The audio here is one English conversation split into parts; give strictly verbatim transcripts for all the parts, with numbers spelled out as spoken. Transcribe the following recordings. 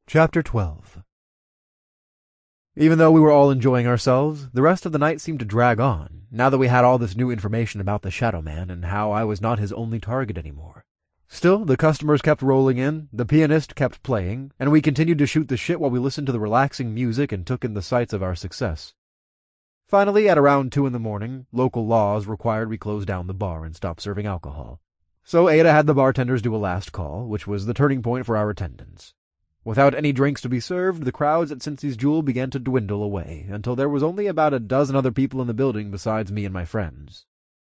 Chapter twelve. Even though we were all enjoying ourselves, the rest of the night seemed to drag on, now that we had all this new information about the Shadow Man and how I was not his only target anymore. Still, the customers kept rolling in, the pianist kept playing, and we continued to shoot the shit while we listened to the relaxing music and took in the sights of our success. Finally, at around two in the morning, local laws required we close down the bar and stop serving alcohol. So Ada had the bartenders do a last call, which was the turning point for our attendance. Without any drinks to be served, the crowds at Cincy's Jewel began to dwindle away, until there was only about a dozen other people in the building besides me and my friends.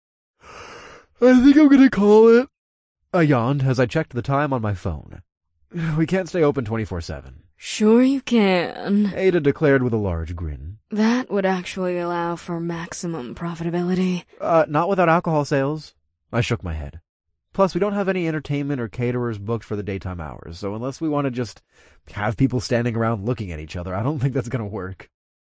"I think I'm gonna call it," I yawned as I checked the time on my phone. "We can't stay open twenty-four seven. "Sure you can," Ada declared with a large grin. "That would actually allow for maximum profitability." Uh, not without alcohol sales." I shook my head. "Plus, we don't have any entertainment or caterers booked for the daytime hours, so unless we want to just have people standing around looking at each other, I don't think that's going to work."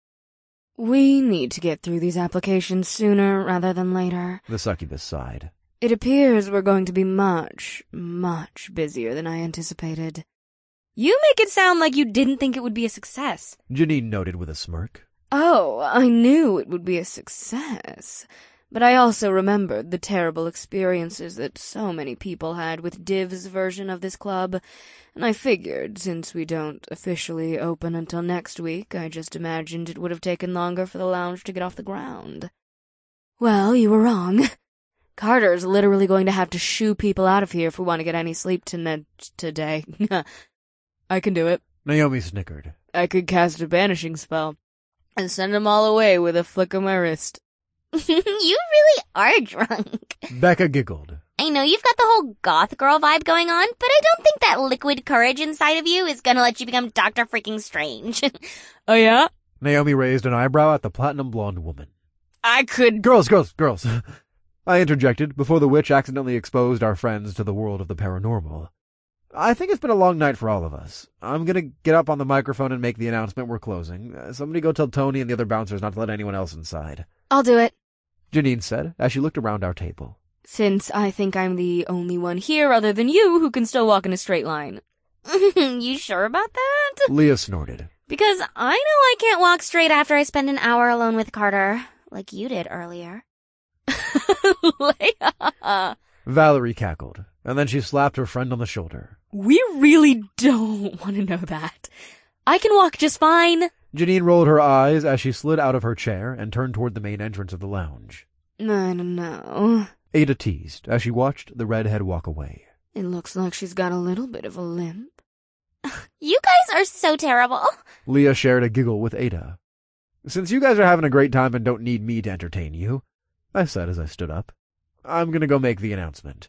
"We need to get through these applications sooner rather than later," the succubus sighed. "It appears we're going to be much, much busier than I anticipated." "You make it sound like you didn't think it would be a success," Janine noted with a smirk. "Oh, I knew it would be a success. But I also remembered the terrible experiences that so many people had with Div's version of this club, and I figured, since we don't officially open until next week, I just imagined it would have taken longer for the lounge to get off the ground." "Well, you were wrong. Carter's literally going to have to shoo people out of here if we want to get any sleep to today." "I can do it." Naomi snickered. "I could cast a banishing spell and send them all away with a flick of my wrist." "You really are drunk." Becca giggled. "I know you've got the whole goth girl vibe going on, but I don't think that liquid courage inside of you is gonna let you become Doctor Freaking Strange." "Oh yeah?" Naomi raised an eyebrow at the platinum blonde woman. "I could—" Girls, girls, girls. I interjected before the witch accidentally exposed our friends to the world of the paranormal. "I think it's been a long night for all of us. I'm gonna get up on the microphone and make the announcement we're closing. Uh, somebody go tell Tony and the other bouncers not to let anyone else inside." "I'll do it," Janine said as she looked around our table. "Since I think I'm the only one here other than you who can still walk in a straight line." "You sure about that?" Leah snorted. "Because I know I can't walk straight after I spend an hour alone with Carter, like you did earlier." Leah! Valerie cackled, and then she slapped her friend on the shoulder. "We really don't want to know that. I can walk just fine." Janine rolled her eyes as she slid out of her chair and turned toward the main entrance of the lounge. "I don't know," Ada teased as she watched the redhead walk away. "It looks like she's got a little bit of a limp." "You guys are so terrible." Leah shared a giggle with Ada. "Since you guys are having a great time and don't need me to entertain you," I said as I stood up, "I'm gonna go make the announcement."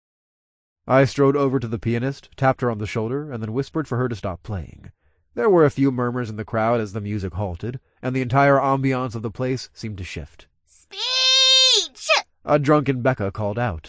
I strode over to the pianist, tapped her on the shoulder, and then whispered for her to stop playing. There were a few murmurs in the crowd as the music halted, and the entire ambiance of the place seemed to shift. "Speech!" A drunken Becca called out.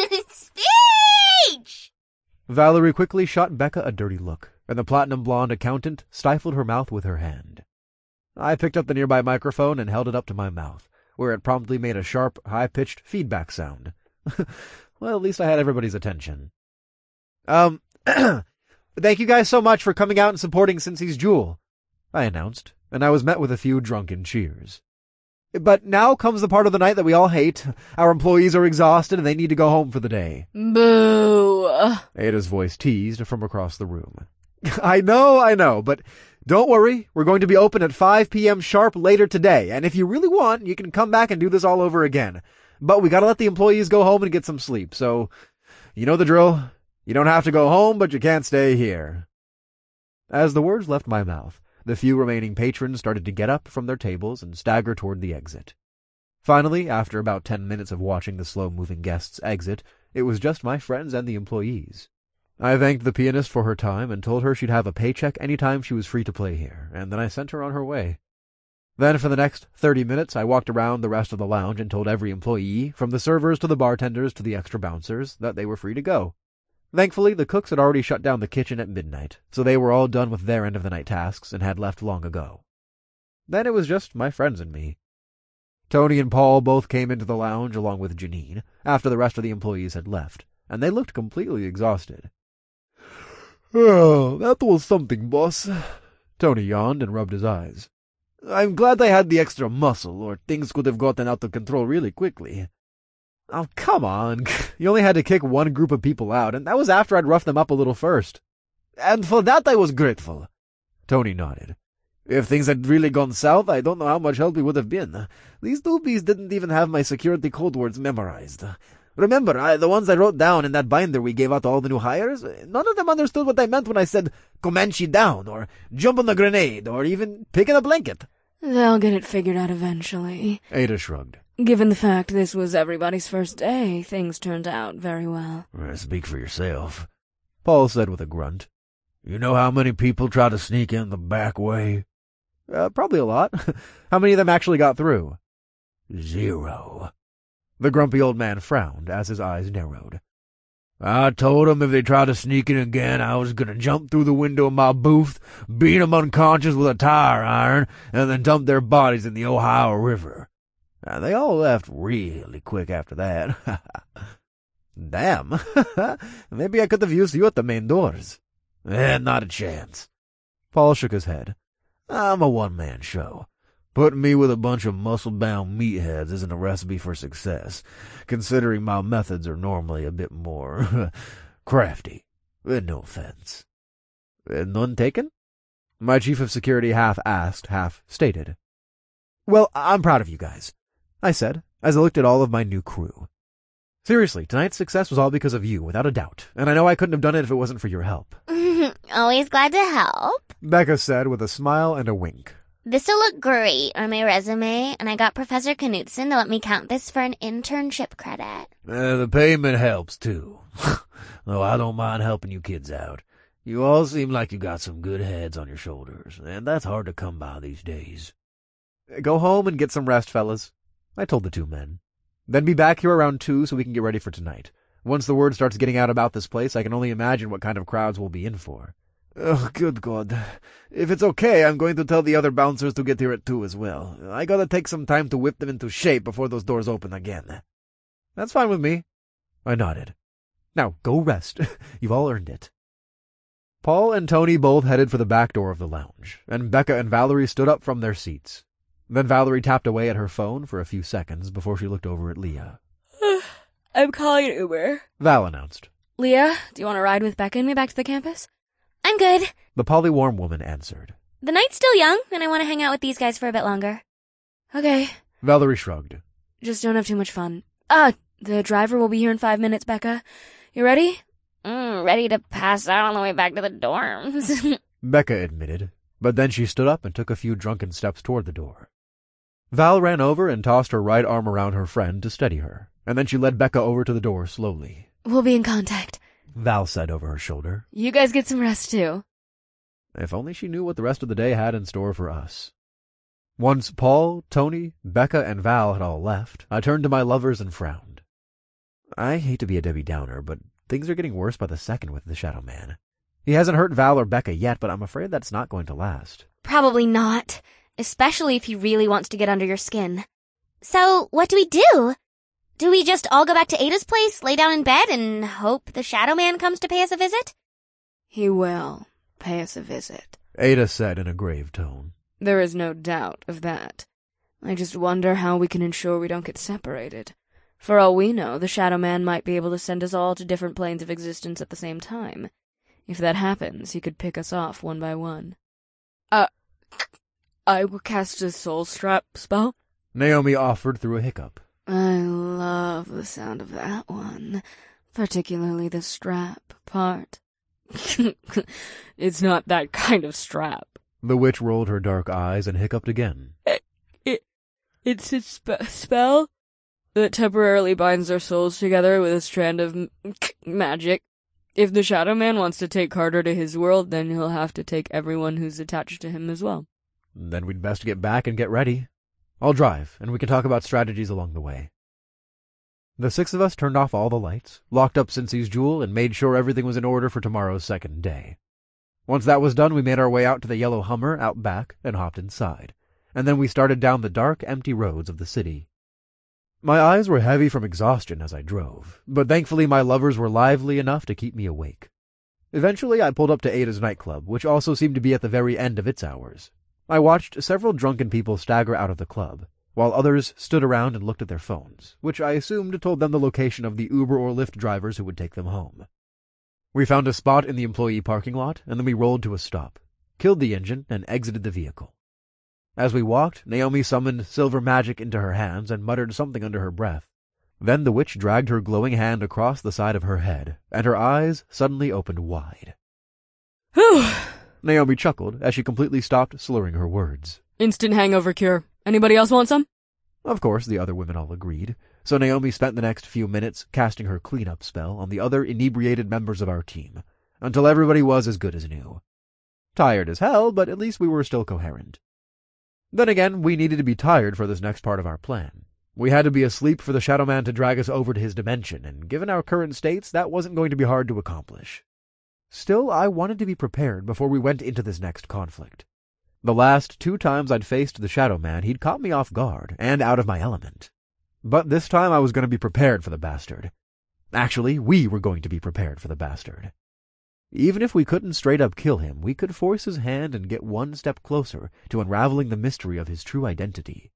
"Speech!" Valerie quickly shot Becca a dirty look, and the platinum blonde accountant stifled her mouth with her hand. I picked up the nearby microphone and held it up to my mouth, where it promptly made a sharp, high-pitched feedback sound. Well, at least I had everybody's attention. Um, thank you guys so much for coming out and supporting Cincy's Jewel," I announced, and I was met with a few drunken cheers. "But now comes the part of the night that we all hate. Our employees are exhausted and they need to go home for the day." "Boo!" Ada's voice teased from across the room. "I know, I know, but don't worry. We're going to be open at five p.m. sharp later today, and if you really want, you can come back and do this all over again. But we gotta let the employees go home and get some sleep, so you know the drill. You don't have to go home, but you can't stay here." As the words left my mouth, the few remaining patrons started to get up from their tables and stagger toward the exit. Finally, after about ten minutes of watching the slow-moving guests exit, it was just my friends and the employees. I thanked the pianist for her time and told her she'd have a paycheck any time she was free to play here, and then I sent her on her way. Then for the next thirty minutes, I walked around the rest of the lounge and told every employee, from the servers to the bartenders to the extra bouncers, that they were free to go. Thankfully, the cooks had already shut down the kitchen at midnight, so they were all done with their end of the night tasks and had left long ago. Then it was just my friends and me. Tony and Paul both came into the lounge along with Janine, after the rest of the employees had left, and they looked completely exhausted. Oh, that was something, boss. Tony yawned and rubbed his eyes. I'm glad I had the extra muscle, or things could have gotten out of control really quickly. Oh, come on. You only had to kick one group of people out, and that was after I'd roughed them up a little first. And for that I was grateful. Tony nodded. If things had really gone south, I don't know how much help we would have been. These doobies didn't even have my security code words memorized. Remember, I, the ones I wrote down in that binder we gave out to all the new hires? None of them understood what I meant when I said Comanche down, or jump on a grenade, or even pick in a blanket. They'll get it figured out eventually. Ada shrugged. Given the fact this was everybody's first day, things turned out very well. Speak for yourself, Paul said with a grunt. You know how many people try to sneak in the back way? Uh, probably a lot. How many of them actually got through? Zero. The grumpy old man frowned as his eyes narrowed. I told 'em if they tried to sneak in again, I was going to jump through the window of my booth, beat 'em unconscious with a tire iron, and then dump their bodies in the Ohio River. And they all left really quick after that. Damn. Maybe I could have used you at the main doors. Eh, not a chance. Paul shook his head. I'm a one-man show. Putting me with a bunch of muscle-bound meatheads isn't a recipe for success, considering my methods are normally a bit more crafty. No offense. None taken? My chief of security half asked, half stated. Well, I'm proud of you guys, I said, as I looked at all of my new crew. Seriously, tonight's success was all because of you, without a doubt, and I know I couldn't have done it if it wasn't for your help. Always glad to help, Becca said with a smile and a wink. This'll look great on my resume, and I got Professor Knudsen to let me count this for an internship credit. Uh, the payment helps, too. Though I don't mind helping you kids out. You all seem like you got some good heads on your shoulders, and that's hard to come by these days. Go home and get some rest, fellas, I told the two men. Then be back here around two so we can get ready for tonight. Once the word starts getting out about this place, I can only imagine what kind of crowds we'll be in for. Oh, good God. If it's okay, I'm going to tell the other bouncers to get here at two as well. I gotta take some time to whip them into shape before those doors open again. That's fine with me. I nodded. Now, go rest. You've all earned it. Paul and Tony both headed for the back door of the lounge, and Becca and Valerie stood up from their seats. Then Valerie tapped away at her phone for a few seconds before she looked over at Leah. I'm calling an Uber, Val announced. Leah, do you want to ride with Becca and me back to the campus? I'm good. The polywarm woman answered. The night's still young, and I want to hang out with these guys for a bit longer. Okay. Valerie shrugged. Just don't have too much fun. Ah, the driver will be here in five minutes, Becca. You ready? Mm, ready to pass out on the way back to the dorms. Becca admitted, but then she stood up and took a few drunken steps toward the door. Val ran over and tossed her right arm around her friend to steady her, and then she led Becca over to the door slowly. We'll be in contact, Val said over her shoulder. You guys get some rest, too. If only she knew what the rest of the day had in store for us. Once Paul, Tony, Becca, and Val had all left, I turned to my lovers and frowned. I hate to be a Debbie Downer, but things are getting worse by the second with the Shadow Man. He hasn't hurt Val or Becca yet, but I'm afraid that's not going to last. Probably not, especially if he really wants to get under your skin. So, what do we do? Do we just all go back to Ada's place, lay down in bed, and hope the Shadow Man comes to pay us a visit? He will pay us a visit, Ada said in a grave tone. There is no doubt of that. I just wonder how we can ensure we don't get separated. For all we know, the Shadow Man might be able to send us all to different planes of existence at the same time. If that happens, he could pick us off one by one. Uh, I will cast a soul strap spell, Naomi offered through a hiccup. I love the sound of that one, particularly the strap part. It's not that kind of strap. The witch rolled her dark eyes and hiccuped again. It, it, it's a spe- spell that temporarily binds our souls together with a strand of m- magic. If the Shadow Man wants to take Carter to his world, then he'll have to take everyone who's attached to him as well. Then we'd best get back and get ready. I'll drive, and we can talk about strategies along the way. The six of us turned off all the lights, locked up Cincy's jewel, and made sure everything was in order for tomorrow's second day. Once that was done, we made our way out to the yellow Hummer out back and hopped inside, and then we started down the dark, empty roads of the city. My eyes were heavy from exhaustion as I drove, but thankfully my lovers were lively enough to keep me awake. Eventually, I pulled up to Ada's nightclub, which also seemed to be at the very end of its hours. I watched several drunken people stagger out of the club, while others stood around and looked at their phones, which I assumed told them the location of the Uber or Lyft drivers who would take them home. We found a spot in the employee parking lot, and then we rolled to a stop, killed the engine, and exited the vehicle. As we walked, Naomi summoned silver magic into her hands and muttered something under her breath. Then the witch dragged her glowing hand across the side of her head, and her eyes suddenly opened wide. Whew! Naomi chuckled as she completely stopped slurring her words. Instant hangover cure. Anybody else want some? Of course, the other women all agreed, so Naomi spent the next few minutes casting her cleanup spell on the other inebriated members of our team, until everybody was as good as new. Tired as hell, but at least we were still coherent. Then again, we needed to be tired for this next part of our plan. We had to be asleep for the Shadow Man to drag us over to his dimension, and given our current states, that wasn't going to be hard to accomplish. Still, I wanted to be prepared before we went into this next conflict. The last two times I'd faced the Shadow Man, he'd caught me off guard and out of my element. But this time I was going to be prepared for the bastard. Actually, we were going to be prepared for the bastard. Even if we couldn't straight up kill him, we could force his hand and get one step closer to unraveling the mystery of his true identity.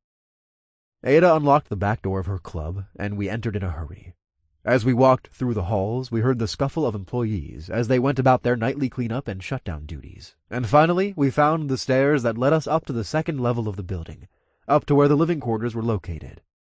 Ada unlocked the back door of her club, and we entered in a hurry. As we walked through the halls, we heard the scuffle of employees as they went about their nightly cleanup and shutdown duties. And finally, we found the stairs that led us up to the second level of the building, up to where the living quarters were located.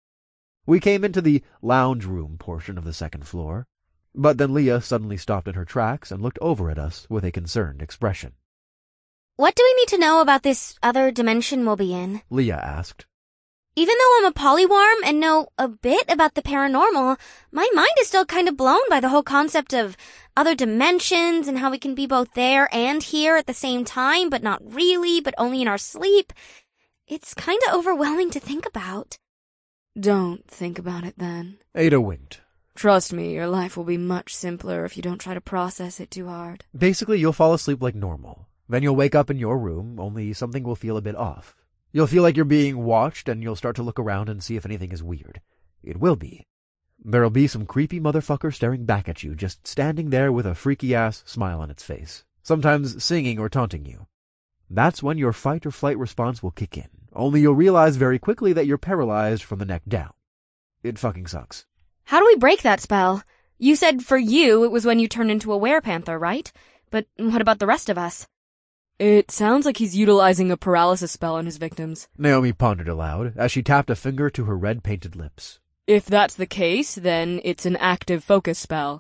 We came into the lounge room portion of the second floor, but then Leah suddenly stopped in her tracks and looked over at us with a concerned expression. What do we need to know about this other dimension we'll be in? Leah asked. Even though I'm a polyworm and know a bit about the paranormal, my mind is still kind of blown by the whole concept of other dimensions and how we can be both there and here at the same time, but not really, but only in our sleep. It's kind of overwhelming to think about. Don't think about it then. Ada winked. Trust me, your life will be much simpler if you don't try to process it too hard. Basically, you'll fall asleep like normal. Then you'll wake up in your room, only something will feel a bit off. You'll feel like you're being watched, and you'll start to look around and see if anything is weird. It will be. There'll be some creepy motherfucker staring back at you, just standing there with a freaky-ass smile on its face, sometimes singing or taunting you. That's when your fight-or-flight response will kick in, only you'll realize very quickly that you're paralyzed from the neck down. It fucking sucks. How do we break that spell? You said for you it was when you turned into a werepanther, right? But what about the rest of us? It sounds like he's utilizing a paralysis spell on his victims. Naomi pondered aloud as she tapped a finger to her red-painted lips. If that's the case, then it's an active focus spell.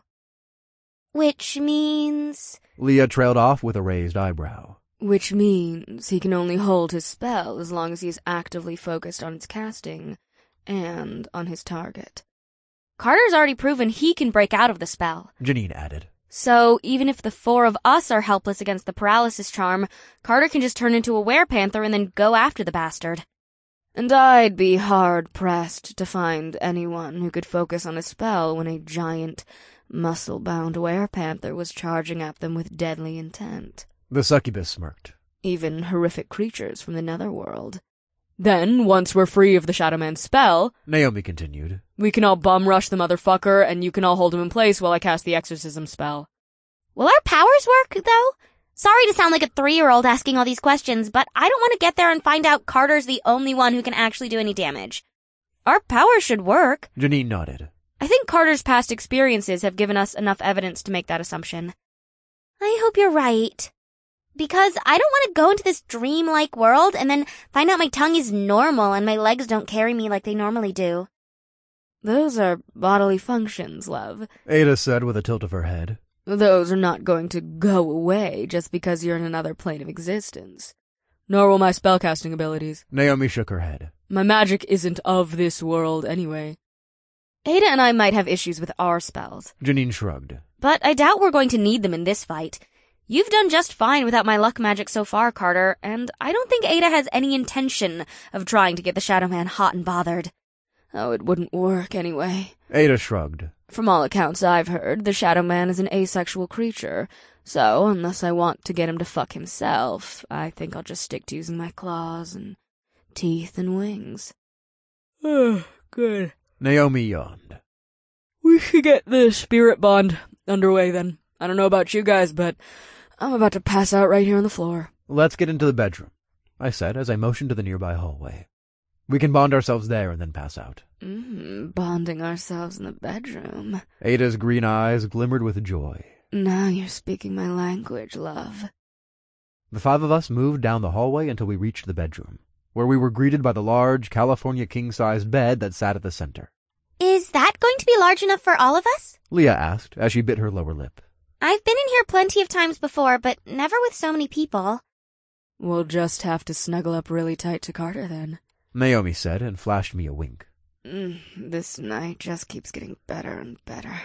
Which means... Leah trailed off with a raised eyebrow. Which means he can only hold his spell as long as he is actively focused on its casting and on his target. Carter's already proven he can break out of the spell, Janine added. So even if the four of us are helpless against the paralysis charm, Carter can just turn into a werepanther and then go after the bastard. And I'd be hard-pressed to find anyone who could focus on a spell when a giant, muscle-bound werepanther was charging at them with deadly intent. The succubus smirked. Even horrific creatures from the netherworld. Then, once we're free of the Shadow Man's spell, Naomi continued, we can all bum-rush the motherfucker, and you can all hold him in place while I cast the exorcism spell. Will our powers work, though? Sorry to sound like a three-year-old asking all these questions, but I don't want to get there and find out Carter's the only one who can actually do any damage. Our powers should work. Janine nodded. I think Carter's past experiences have given us enough evidence to make that assumption. I hope you're right. Because I don't want to go into this dream-like world and then find out my tongue is normal and my legs don't carry me like they normally do. Those are bodily functions, love, Ada said with a tilt of her head. Those are not going to go away just because you're in another plane of existence. Nor will my spellcasting abilities. Naomi shook her head. My magic isn't of this world anyway. Ada and I might have issues with our spells. Janine shrugged. But I doubt we're going to need them in this fight. You've done just fine without my luck magic so far, Carter, and I don't think Ada has any intention of trying to get the Shadow Man hot and bothered. Oh, it wouldn't work anyway. Ada shrugged. From all accounts I've heard, the Shadow Man is an asexual creature, so unless I want to get him to fuck himself, I think I'll just stick to using my claws and teeth and wings. Oh, good. Naomi yawned. We should get the spirit bond underway then. I don't know about you guys, but I'm about to pass out right here on the floor. Let's get into the bedroom, I said as I motioned to the nearby hallway. We can bond ourselves there and then pass out. Mm, bonding ourselves in the bedroom. Ada's green eyes glimmered with joy. Now you're speaking my language, love. The five of us moved down the hallway until we reached the bedroom, where we were greeted by the large California king-sized bed that sat at the center. Is that going to be large enough for all of us? Leah asked as she bit her lower lip. I've been in here plenty of times before, but never with so many people. We'll just have to snuggle up really tight to Carter then, Naomi said and flashed me a wink. Mm, this night just keeps getting better and better.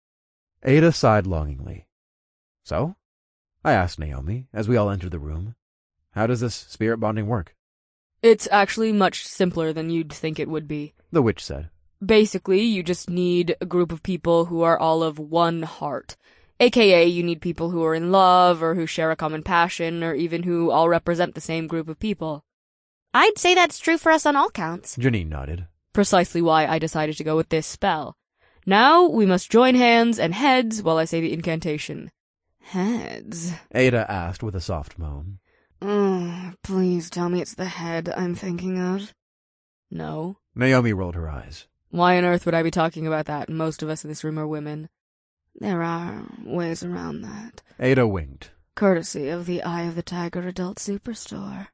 Ada sighed longingly. So? I asked Naomi as we all entered the room. How does this spirit bonding work? It's actually much simpler than you'd think it would be. The witch said. Basically, you just need a group of people who are all of one heart. A K A you need people who are in love, or who share a common passion, or even who all represent the same group of people. I'd say that's true for us on all counts. Janine nodded. Precisely why I decided to go with this spell. Now, we must join hands and heads while I say the incantation. Heads? Ada asked with a soft moan. Oh, please tell me it's the head I'm thinking of. No. Naomi rolled her eyes. Why on earth would I be talking about that? Most of us in this room are women. There are ways around that. Ada winked. Courtesy of the Eye of the Tiger Adult Superstore.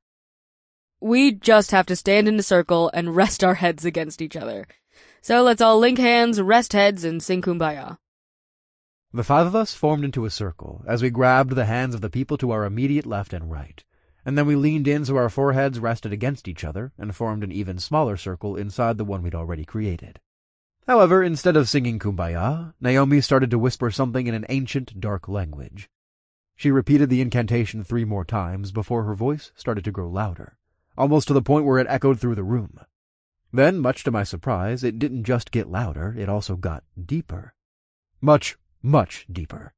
We just have to stand in a circle and rest our heads against each other. So let's all link hands, rest heads, and sing Kumbaya. The five of us formed into a circle as we grabbed the hands of the people to our immediate left and right, and then we leaned in so our foreheads rested against each other and formed an even smaller circle inside the one we'd already created. However, instead of singing Kumbaya, Naomi started to whisper something in an ancient, dark language. She repeated the incantation three more times before her voice started to grow louder, almost to the point where it echoed through the room. Then, much to my surprise, it didn't just get louder, it also got deeper. Much, much deeper.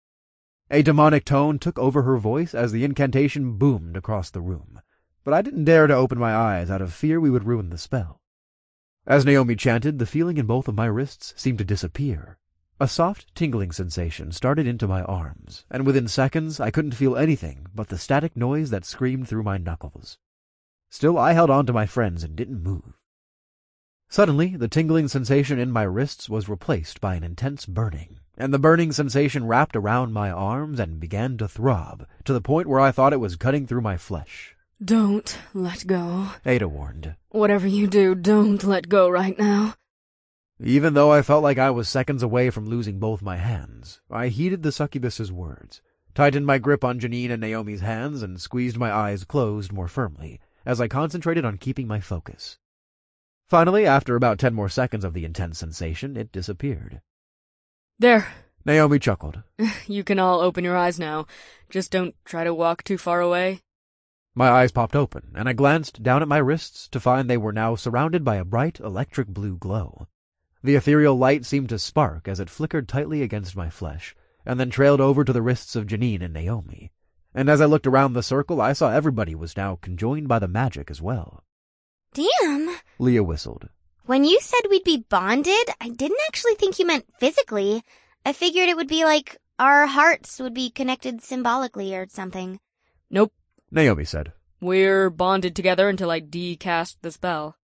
A demonic tone took over her voice as the incantation boomed across the room, but I didn't dare to open my eyes out of fear we would ruin the spell. As Naomi chanted, the feeling in both of my wrists seemed to disappear. A soft, tingling sensation started into my arms, and within seconds I couldn't feel anything but the static noise that screamed through my knuckles. Still, I held on to my friends and didn't move. Suddenly, the tingling sensation in my wrists was replaced by an intense burning, and the burning sensation wrapped around my arms and began to throb, to the point where I thought it was cutting through my flesh. Don't let go. Ada warned. Whatever you do, don't let go right now. Even though I felt like I was seconds away from losing both my hands, I heeded the succubus's words, tightened my grip on Janine and Naomi's hands, and squeezed my eyes closed more firmly, as I concentrated on keeping my focus. Finally, after about ten more seconds of the intense sensation, it disappeared. There. Naomi chuckled. You can all open your eyes now. Just don't try to walk too far away. My eyes popped open, and I glanced down at my wrists to find they were now surrounded by a bright electric blue glow. The ethereal light seemed to spark as it flickered tightly against my flesh, and then trailed over to the wrists of Janine and Naomi. And as I looked around the circle, I saw everybody was now conjoined by the magic as well. Damn. Leah whistled. When you said we'd be bonded, I didn't actually think you meant physically. I figured it would be like our hearts would be connected symbolically or something. Nope. Naomi said. We're bonded together until I decast the spell.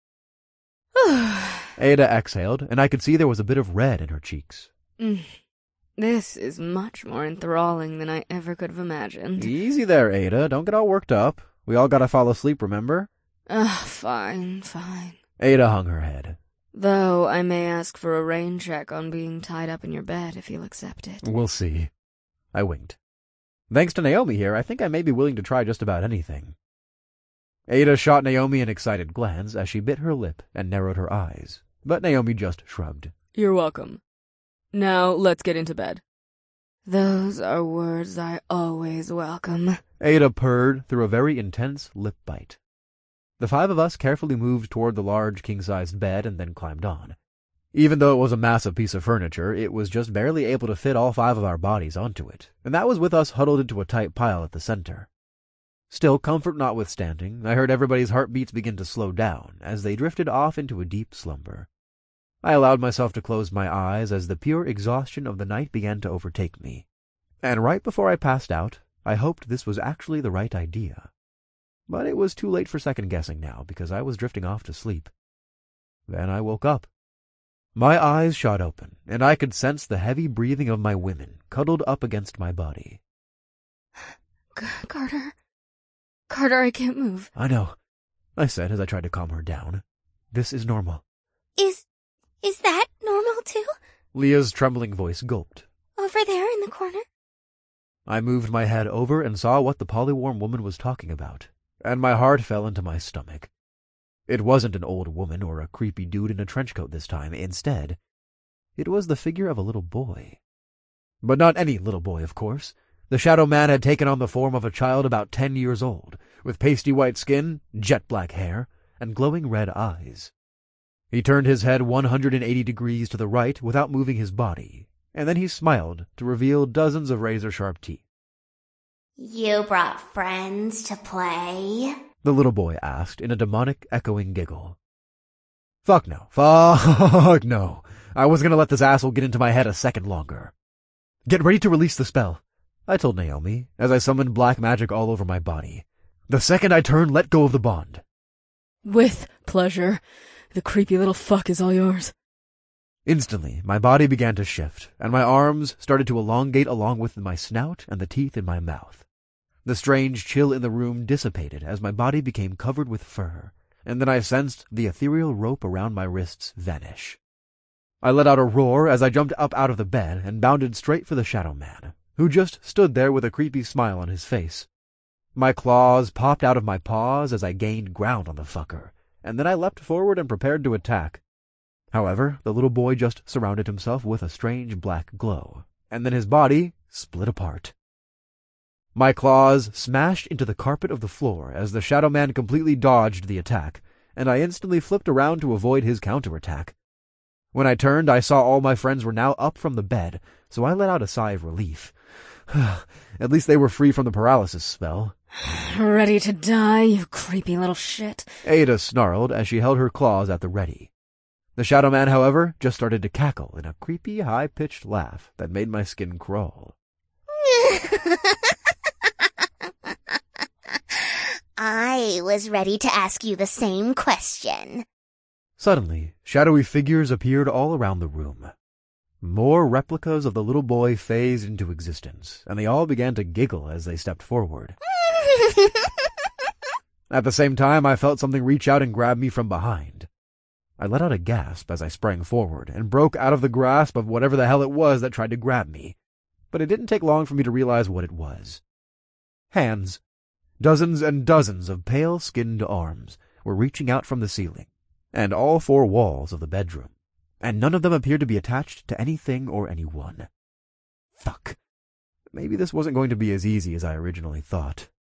Ada exhaled, and I could see there was a bit of red in her cheeks. Mm. This is much more enthralling than I ever could have imagined. Easy there, Ada. Don't get all worked up. We all gotta fall asleep, remember? Ugh, fine, fine. Ada hung her head. Though I may ask for a rain check on being tied up in your bed if you'll accept it. We'll see. I winked. Thanks to Naomi here, I think I may be willing to try just about anything. Ada shot Naomi an excited glance as she bit her lip and narrowed her eyes, but Naomi just shrugged. You're welcome. Now let's get into bed. Those are words I always welcome. Ada purred through a very intense lip bite. The five of us carefully moved toward the large king-sized bed and then climbed on. Even though it was a massive piece of furniture, it was just barely able to fit all five of our bodies onto it, and that was with us huddled into a tight pile at the center. Still, comfort notwithstanding, I heard everybody's heartbeats begin to slow down as they drifted off into a deep slumber. I allowed myself to close my eyes as the pure exhaustion of the night began to overtake me. And right before I passed out, I hoped this was actually the right idea. But it was too late for second-guessing now, because I was drifting off to sleep. Then I woke up. My eyes shot open, and I could sense the heavy breathing of my women cuddled up against my body. Carter. Carter, I can't move. I know, I said as I tried to calm her down. This is normal. Is, is that normal too? Leah's trembling voice gulped. Over there in the corner? I moved my head over and saw what the polywarm woman was talking about, and my heart fell into my stomach. It wasn't an old woman or a creepy dude in a trench coat this time. Instead, it was the figure of a little boy. But not any little boy, of course. The Shadow Man had taken on the form of a child about ten years old, with pasty white skin, jet black hair, and glowing red eyes. He turned his head one hundred eighty degrees to the right without moving his body, and then he smiled to reveal dozens of razor-sharp teeth. You brought friends to play? The little boy asked in a demonic, echoing giggle. Fuck no. Fuck no. I wasn't going to let this asshole get into my head a second longer. Get ready to release the spell, I told Naomi, as I summoned black magic all over my body. The second I turn, let go of the bond. With pleasure. The creepy little fuck is all yours. Instantly, my body began to shift, and my arms started to elongate along with my snout and the teeth in my mouth. The strange chill in the room dissipated as my body became covered with fur, and then I sensed the ethereal rope around my wrists vanish. I let out a roar as I jumped up out of the bed and bounded straight for the Shadow Man, who just stood there with a creepy smile on his face. My claws popped out of my paws as I gained ground on the fucker, and then I leapt forward and prepared to attack. However, the little boy just surrounded himself with a strange black glow, and then his body split apart. My claws smashed into the carpet of the floor as the Shadow Man completely dodged the attack, and I instantly flipped around to avoid his counterattack. When I turned, I saw all my friends were now up from the bed, so I let out a sigh of relief. At least they were free from the paralysis spell. Ready to die, you creepy little shit. Ada snarled as she held her claws at the ready. The Shadow Man, however, just started to cackle in a creepy, high-pitched laugh that made my skin crawl. I was ready to ask you the same question. Suddenly, shadowy figures appeared all around the room. More replicas of the little boy phased into existence, and they all began to giggle as they stepped forward. At the same time, I felt something reach out and grab me from behind. I let out a gasp as I sprang forward and broke out of the grasp of whatever the hell it was that tried to grab me. But it didn't take long for me to realize what it was. Hands. Dozens and dozens of pale-skinned arms were reaching out from the ceiling, and all four walls of the bedroom, and none of them appeared to be attached to anything or anyone. Fuck. Maybe this wasn't going to be as easy as I originally thought.